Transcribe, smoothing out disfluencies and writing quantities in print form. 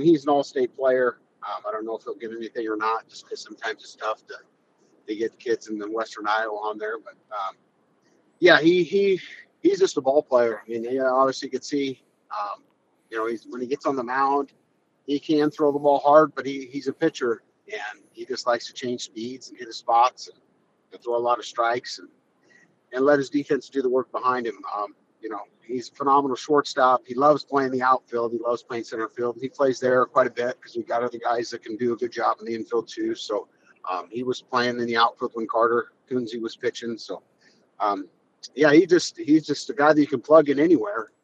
and he's an all-state player. I don't know if he'll get anything or not, just because sometimes it's tough to get kids in the Western Iowa on there. But yeah, he's just a ball player. I mean, obviously you could see, he's when he gets on the mound, he can throw the ball hard, but he's a pitcher and he just likes to change speeds and hit his spots and throw a lot of strikes and let his defense do the work behind him. He's a phenomenal shortstop. He loves playing the outfield. He loves playing center field. He plays there quite a bit because we've got other guys that can do a good job in the infield too. So he was playing in the outfield when Carter Kunze was pitching. So he's just a guy that you can plug in anywhere.